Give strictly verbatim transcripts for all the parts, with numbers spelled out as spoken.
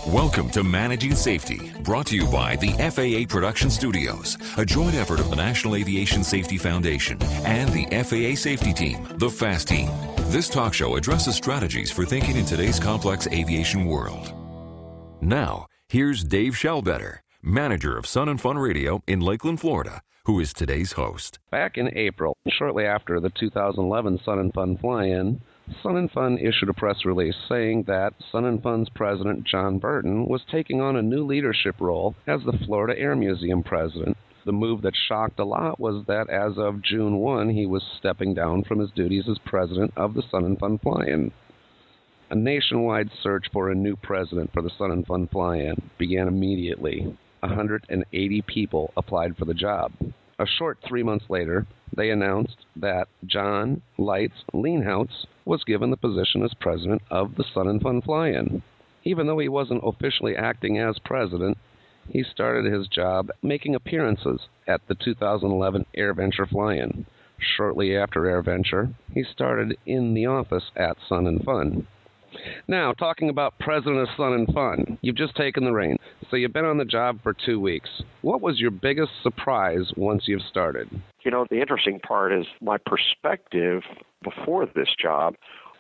Welcome to Managing Safety, brought to you by the F A A Production Studios, a joint effort of the National Aviation Safety Foundation and the F A A Safety Team, the FAST Team. This talk show addresses strategies for thinking in today's complex aviation world. Now, here's Dave Shellbetter, manager of Sun and Fun Radio in Lakeland, Florida, who is today's host. Back in April, shortly after the two thousand eleven Sun and Fun fly-in, Sun and Fun issued a press release saying that Sun and Fun's president, John Burton, was taking on a new leadership role as the Florida Air Museum president. The move that shocked a lot was that as of June first, he was stepping down from his duties as president of the Sun and Fun fly-in. A nationwide search for a new president for the Sun and Fun fly-in began immediately. one hundred eighty people applied for the job. A short three months later, they announced that John Lights Leanhouse was given the position as president of the Sun and Fun fly-in. Even though he wasn't officially acting as president, he started his job making appearances at the two thousand eleven AirVenture fly-in. Shortly after AirVenture, he started in the office at Sun and Fun. Now, talking about president of Sun and Fun, you've just taken the reins, so you've been on the job for two weeks. What was your biggest surprise once you've started? You know, the interesting part is my perspective before this job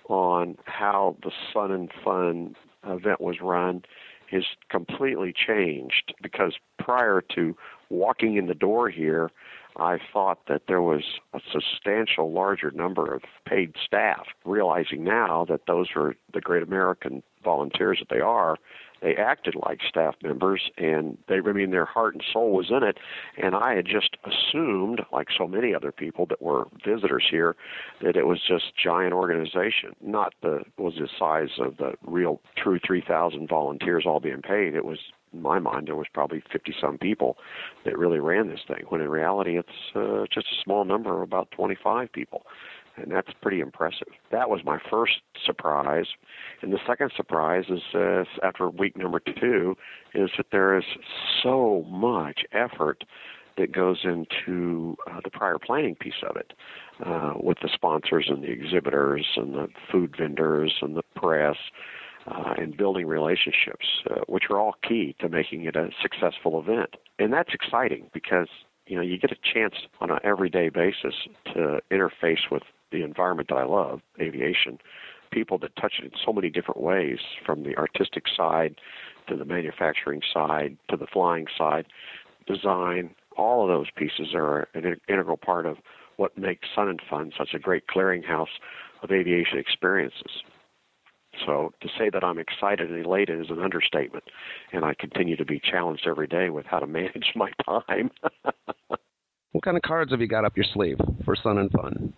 on how the Sun and Fun event was run is completely changed, because prior to walking in the door here, I thought that there was a substantial larger number of paid staff. Realizing now that those are the great American volunteers that they are, they acted like staff members, and they, I mean, their heart and soul was in it. And I had just assumed, like so many other people that were visitors here, that it was just giant organization. Not the was the size of the real true three thousand volunteers all being paid. It was, in my mind, there was probably fifty-some people that really ran this thing, when in reality it's uh, just a small number of about twenty-five people. And that's pretty impressive. That was my first surprise. And the second surprise is, uh, after week number two, is that there is so much effort that goes into uh, the prior planning piece of it, uh, with the sponsors and the exhibitors and the food vendors and the press, Uh, and building relationships, uh, which are all key to making it a successful event. And that's exciting because, you know, you get a chance on an everyday basis to interface with the environment that I love, aviation, people that touch it in so many different ways, from the artistic side to the manufacturing side to the flying side, design. All of those pieces are an integral part of what makes Sun and Fun such a great clearinghouse of aviation experiences. So to say that I'm excited and elated is an understatement, and I continue to be challenged every day with how to manage my time. What kind of cards have you got up your sleeve for Sun and Fun?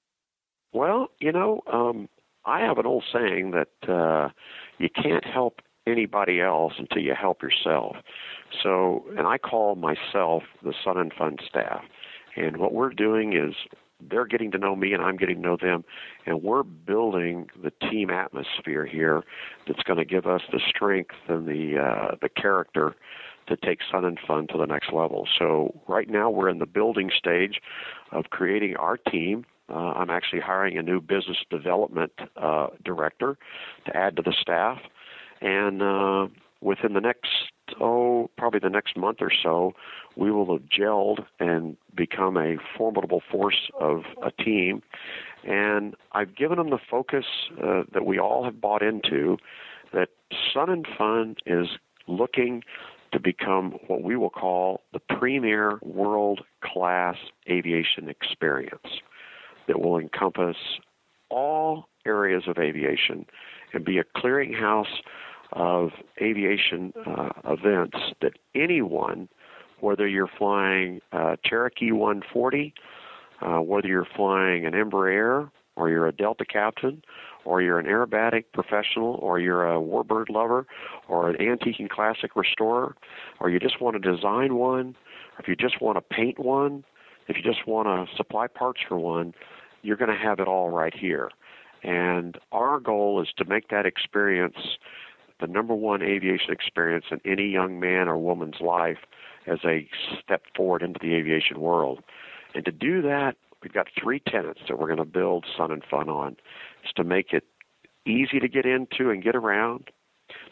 Well, you know, um, I have an old saying that uh, you can't help anybody else until you help yourself. So, and I call myself the Sun and Fun staff. And what we're doing is they're getting to know me and I'm getting to know them, and we're building the team atmosphere here that's going to give us the strength and the uh, the character to take Sun and Fun to the next level. So right now we're in the building stage of creating our team. Uh, I'm actually hiring a new business development uh, director to add to the staff, and uh, within the next, oh, probably the next month or so, we will have gelled and become a formidable force of a team. And I've given them the focus uh, that we all have bought into, that Sun and Fun is looking to become what we will call the premier world-class aviation experience that will encompass all areas of aviation and be a clearinghouse of aviation uh, events that anyone, whether you're flying uh, Cherokee one forty, uh, whether you're flying an Embraer, or you're a Delta captain, or you're an aerobatic professional, or you're a warbird lover, or an antique and classic restorer, or you just want to design one, or if you just want to paint one, if you just want to supply parts for one, you're going to have it all right here. And our goal is to make that experience the number one aviation experience in any young man or woman's life as they step forward into the aviation world. And to do that, we've got three tenets that we're going to build Sun and Fun on. It's to make it easy to get into and get around,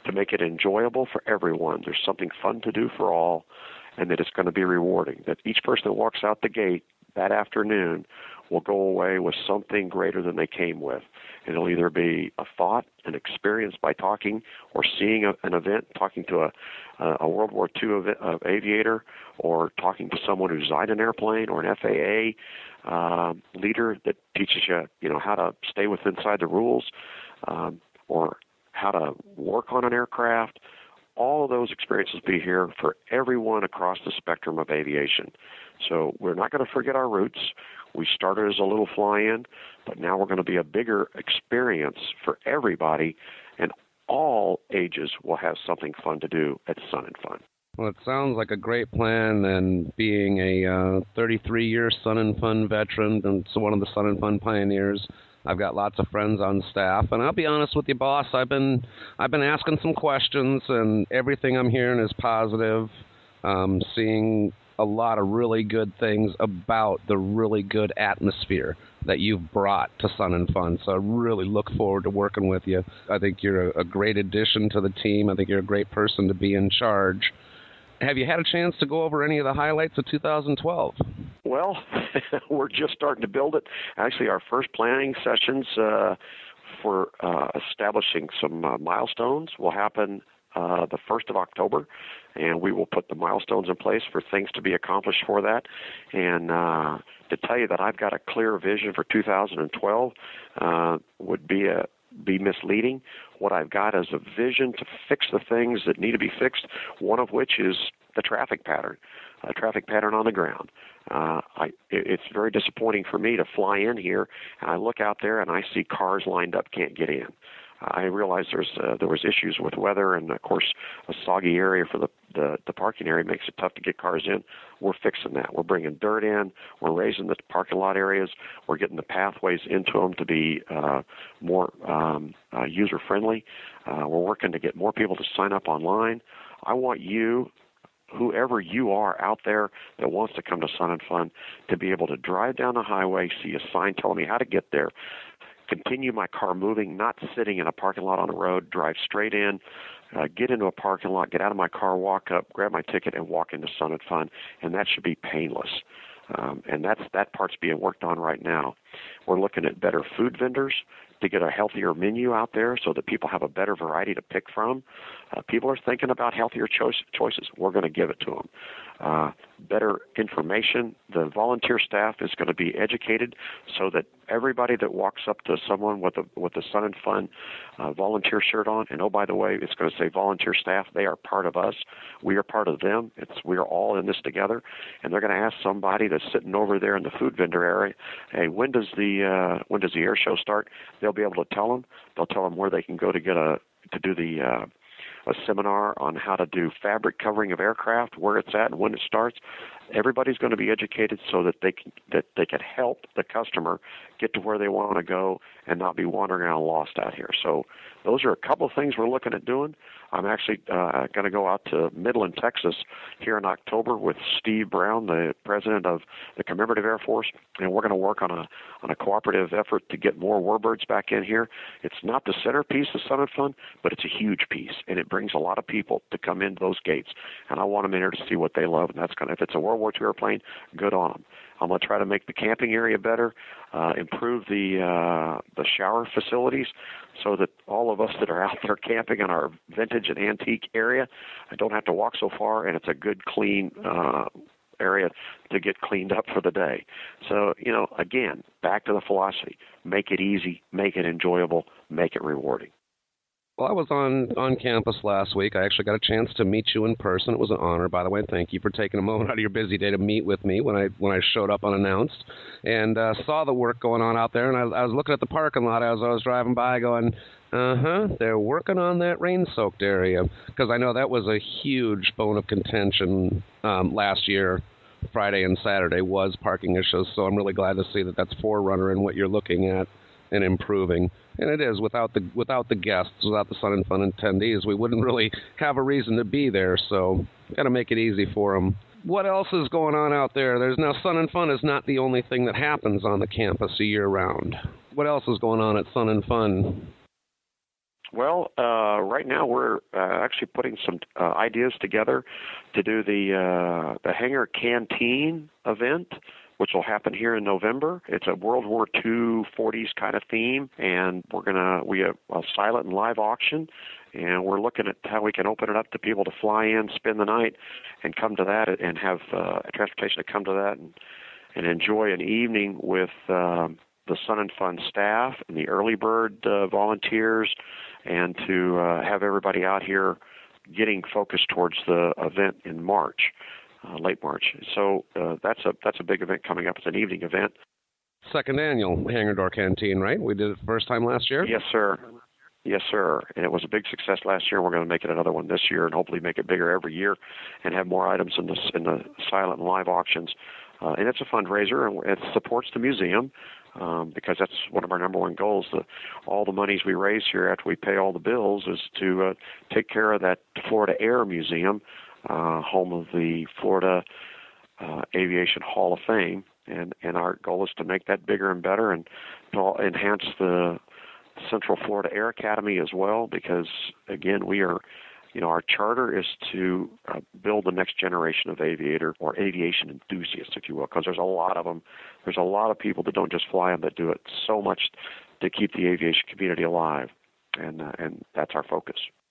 to make it enjoyable for everyone. There's something fun to do for all, and that it's going to be rewarding. That each person that walks out the gate that afternoon will go away with something greater than they came with. And it'll either be a thought, an experience by talking or seeing a, an event, talking to a, a World War Two av- uh, aviator, or talking to someone who's designed an airplane, or an F A A uh, leader that teaches you, you know, how to stay within inside the rules, um, or how to work on an aircraft. All of those experiences will be here for everyone across the spectrum of aviation. So we're not going to forget our roots. We started as a little fly-in, but now we're going to be a bigger experience for everybody, and all ages will have something fun to do at Sun and Fun. Well, it sounds like a great plan, and being a uh, thirty-three-year Sun and Fun veteran and so one of the Sun and Fun pioneers, I've got lots of friends on staff, and I'll be honest with you, boss, I've been I've been asking some questions, and everything I'm hearing is positive. Um, seeing a lot of really good things about the really good atmosphere that you've brought to Sun and Fun. So I really look forward to working with you. I think you're a, a great addition to the team. I think you're a great person to be in charge. Have you had a chance to go over any of the highlights of two thousand twelve? Well, we're just starting to build it. Actually, our first planning sessions uh, for uh, establishing some uh, milestones will happen uh, the first of October, and we will put the milestones in place for things to be accomplished for that. And uh, to tell you that I've got a clear vision for two thousand twelve uh, would be a be misleading. What I've got is a vision to fix the things that need to be fixed, one of which is the traffic pattern, a traffic pattern on the ground. Uh, I, it's very disappointing for me to fly in here, and I look out there and I see cars lined up, can't get in. I realize there's uh, there was issues with weather, and of course a soggy area for the, the the parking area makes it tough to get cars in. We're fixing that. We're bringing dirt in. We're raising the parking lot areas. We're getting the pathways into them to be uh, more um, uh, user friendly. Uh, we're working to get more people to sign up online. I want you, whoever you are out there that wants to come to Sun and Fun, to be able to drive down the highway, see a sign telling me how to get there, continue my car moving, not sitting in a parking lot on the road, drive straight in, uh, get into a parking lot, get out of my car, walk up, grab my ticket, and walk into Sun and Fun, and that should be painless. Um, and that's that part's being worked on right now. We're looking at better food vendors to get a healthier menu out there so that people have a better variety to pick from. Uh, people are thinking about healthier choice, choices. We're going to give it to them. Uh, better information. The volunteer staff is going to be educated so that everybody that walks up to someone with a with a Sun and Fun uh, volunteer shirt on, and oh, by the way, it's going to say volunteer staff. They are part of us. We are part of them. It's we are all in this together. And they're going to ask somebody that's sitting over there in the food vendor area, hey, when does the uh, when does the air show start? They'll be able to tell them. They'll tell them where they can go to get a to do the uh, a seminar on how to do fabric covering of aircraft, where it's at and when it starts. Everybody's going to be educated so that they can that they can help the customer get to where they want to go and not be wandering around lost out here. So those are a couple of things we're looking at doing. I'm actually uh, going to go out to Midland, Texas here in October with Steve Brown, the president of the Commemorative Air Force, and we're going to work on a on a cooperative effort to get more warbirds back in here. It's not the centerpiece of Sun and Fun, but it's a huge piece, and it brings a lot of people to come into those gates. And I want them in here to see what they love, and that's going to, if it's a World War Two airplane, good on them. I'm going to try to make the camping area better, uh, improve the uh, the shower facilities so that all of us that are out there camping in our vintage and antique area don't have to walk so far, and it's a good, clean uh, area to get cleaned up for the day. So, you know, again, back to the philosophy, make it easy, make it enjoyable, make it rewarding. Well, I was on, on campus last week. I actually got a chance to meet you in person. It was an honor, by the way. Thank you for taking a moment out of your busy day to meet with me when I when I showed up unannounced and uh, saw the work going on out there. And I, I was looking at the parking lot as I was driving by going, uh-huh, they're working on that rain-soaked area. Because I know that was a huge bone of contention um, last year. Friday and Saturday was parking issues, so I'm really glad to see that that's forerunner in what you're looking at and improving. And it is. Without the without the guests, without the Sun and Fun attendees, we wouldn't really have a reason to be there. So got to make it easy for them. What else is going on out there? There's now Sun and Fun is not the only thing that happens on the campus a year round. What else is going on at Sun and Fun? Well, uh, right now we're uh, actually putting some uh, ideas together to do the uh, the Hangar Canteen event, which will happen here in November. It's a World War Two forties kind of theme, and we're gonna we have a silent and live auction, and we're looking at how we can open it up to people to fly in, spend the night, and come to that, and have uh, transportation to come to that, and and enjoy an evening with um, the Sun and Fun staff and the early bird uh, volunteers, and to uh, have everybody out here getting focused towards the event in March, uh, late March. So uh, that's a that's a big event coming up. It's an evening event. Second annual Hangar Door Canteen, right? We did it first time last year? Yes, sir. Yes, sir. And it was a big success last year. We're going to make it another one this year, and hopefully make it bigger every year, and have more items in the in the silent and live auctions. Uh, and it's a fundraiser, and it supports the museum. Um, because that's one of our number one goals. The, all the monies we raise here after we pay all the bills is to uh, take care of that Florida Air Museum, uh, home of the Florida uh, Aviation Hall of Fame. And, and our goal is to make that bigger and better, and to enhance the Central Florida Air Academy as well, because, again, we are, you know, our charter is to uh, build the next generation of aviator or aviation enthusiasts, if you will, because there's a lot of them. There's a lot of people that don't just fly them, that do it so much to keep the aviation community alive, and uh, and that's our focus.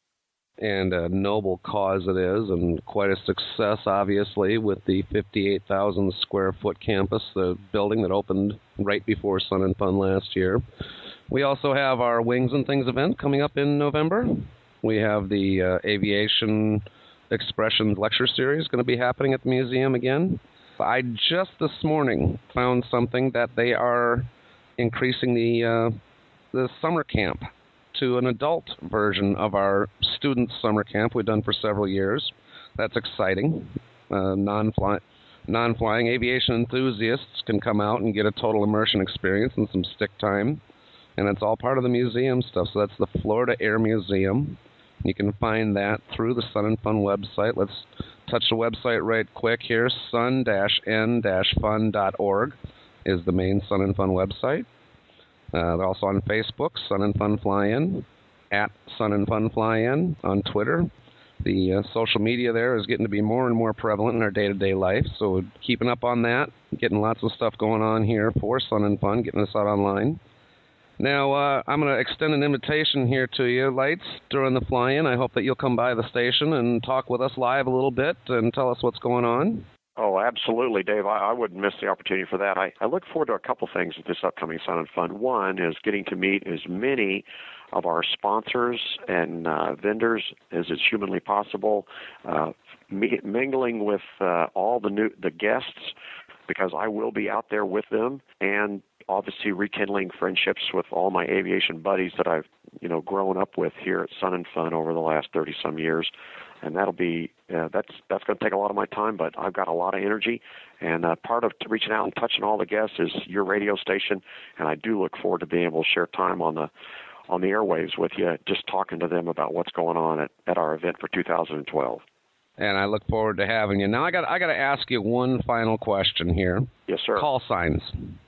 And a noble cause it is, and quite a success, obviously, with the fifty-eight thousand square foot campus, the building that opened right before Sun and Fun last year. We also have our Wings and Things event coming up in November. We have the uh, Aviation Expressions Lecture Series going to be happening at the museum again. I just this morning found something that they are increasing the uh, the summer camp to an adult version of our student summer camp we've done for several years. That's exciting. Uh, non-fly, non-flying aviation enthusiasts can come out and get a total immersion experience and some stick time. And it's all part of the museum stuff. So that's the Florida Air Museum. You can find that through the Sun and Fun website. Let's touch the website right quick here. sun dash n dash fun dot org is the main Sun and Fun website. Uh, they're also on Facebook, Sun and Fun Fly-In, at Sun and Fun Fly-In on Twitter. The uh, social media there is getting to be more and more prevalent in our day-to-day life, so keeping up on that, getting lots of stuff going on here for Sun and Fun, getting us out online. Now, uh, I'm going to extend an invitation here to you, Lights, during the fly-in. I hope that you'll come by the station and talk with us live a little bit and tell us what's going on. Oh, absolutely, Dave. I, I wouldn't miss the opportunity for that. I, I look forward to a couple things at this upcoming Sun and Fun. One is getting to meet as many of our sponsors and uh, vendors as is humanly possible, uh, me, mingling with uh, all the new the guests, because I will be out there with them, and obviously rekindling friendships with all my aviation buddies that I've, you know, grown up with here at Sun and Fun over the last thirty some years. And that'll be, uh, that's that's going to take a lot of my time, but I've got a lot of energy. And uh, part of reaching out and touching all the guests is your radio station, and I do look forward to being able to share time on the on the airwaves with you, just talking to them about what's going on at, at our event for two thousand twelve. And I look forward to having you. Now, I got I got to ask you one final question here. Yes, sir. Call signs.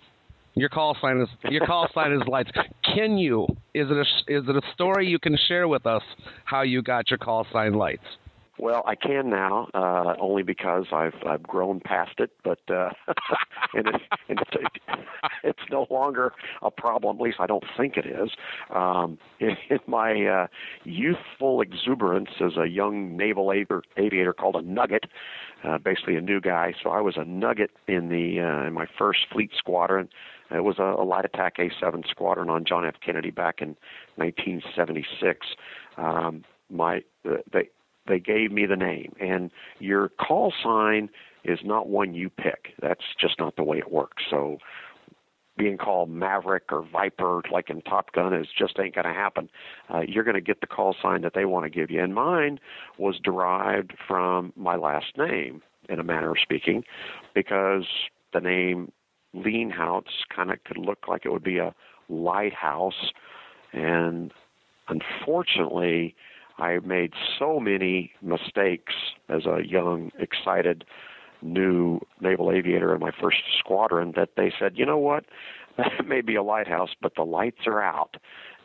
Your call sign is your call sign is Lights. Can you? Is it a is it a story you can share with us how you got your call sign Lights? Well, I can now, uh, only because I've I've grown past it, but uh, and, it's, and it's, it's no longer a problem. At least I don't think it is. Um, in, in my uh, youthful exuberance as a young naval aviator, aviator called a nugget, uh, basically a new guy. So I was a nugget in the uh, in my first fleet squadron. It was a, a light attack A seven squadron on John F. Kennedy back in nineteen seventy-six. Um, my uh, they. They gave me the name, and your call sign is not one you pick. That's just not the way it works. So being called Maverick or Viper, like in Top Gun, is just ain't going to happen. Uh, you're going to get the call sign that they want to give you. And mine was derived from my last name, in a manner of speaking, because the name Leanhouse kind of could look like it would be a lighthouse. And unfortunately, I made so many mistakes as a young, excited, new naval aviator in my first squadron that they said, you know what, that may be a lighthouse, but the lights are out.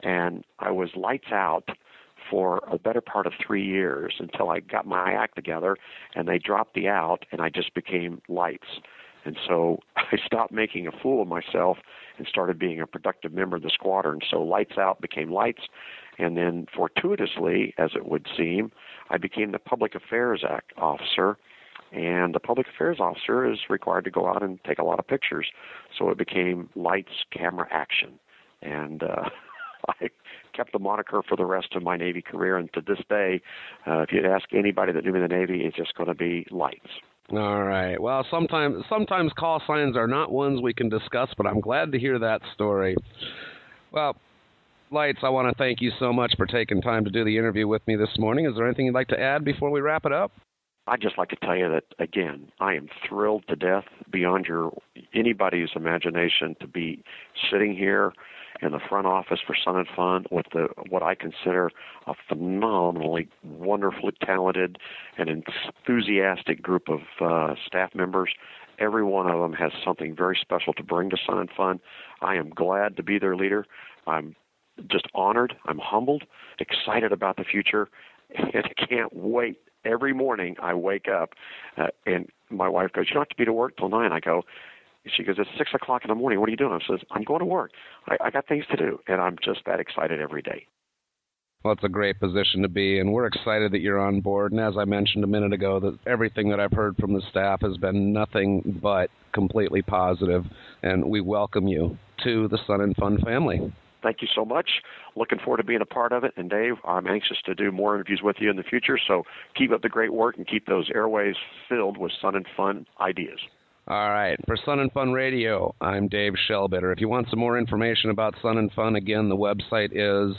and I was lights out for a better part of three years until I got my act together, and they dropped the out, and I just became lights. And so I stopped making a fool of myself and started being a productive member of the squadron. So lights out became lights, and then fortuitously, as it would seem, I became the Public Affairs Act officer. And the public affairs officer is required to go out and take a lot of pictures. So it became lights, camera, action. And uh, I kept the moniker for the rest of my Navy career. And to this day, uh, if you'd ask anybody that knew me in the Navy, it's just going to be lights. All right. Well, sometimes sometimes call signs are not ones we can discuss, but I'm glad to hear that story. Well, Lights, I want to thank you so much for taking time to do the interview with me this morning. Is there anything you'd like to add before we wrap it up? I'd just like to tell you that, again, I am thrilled to death, beyond your anybody's imagination, to be sitting here in the front office for Sun and Fun with the what I consider a phenomenally, wonderfully talented and enthusiastic group of uh, staff members. Every one of them has something very special to bring to Sun and Fun. I am glad to be their leader. I'm just honored. I'm humbled, excited about the future, and I can't wait. Every morning I wake up, uh, and my wife goes, "You don't have to be to work till nine." I go, she goes, "It's six o'clock in the morning. What are you doing?" I says, "I'm going to work. I, I got things to do," and I'm just that excited every day. Well, it's a great position to be, and we're excited that you're on board. And as I mentioned a minute ago, that everything that I've heard from the staff has been nothing but completely positive, and we welcome you to the Sun and Fun family. Thank you so much. Looking forward to being a part of it. And, Dave, I'm anxious to do more interviews with you in the future. So keep up the great work and keep those airways filled with Sun and Fun ideas. All right. For Sun and Fun Radio, I'm Dave Shellbitter. If you want some more information about Sun and Fun, again, the website is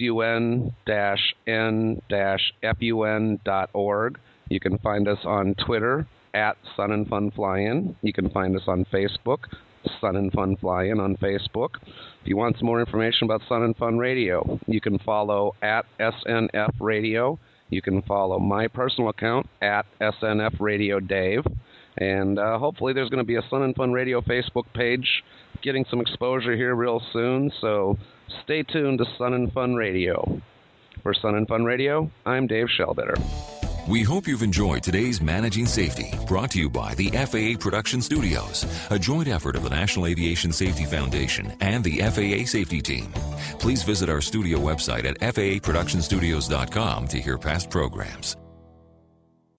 sun dash n dash fun dot org. You can find us on Twitter at Sun and Fun Fly-In. You can find us on Facebook, Sun and Fun Fly-In on Facebook. If you want some more information about Sun and Fun Radio, you can follow at S N F Radio. You can follow my personal account at S N F Radio Dave. And uh, hopefully there's going to be a Sun and Fun Radio Facebook page getting some exposure here real soon. So stay tuned to Sun and Fun Radio. For Sun and Fun Radio, I'm Dave Shellbitter. We hope you've enjoyed today's Managing Safety, brought to you by the F A A Production Studios, a joint effort of the National Aviation Safety Foundation and the F A A Safety Team. Please visit our studio website at F A A production studios dot com to hear past programs.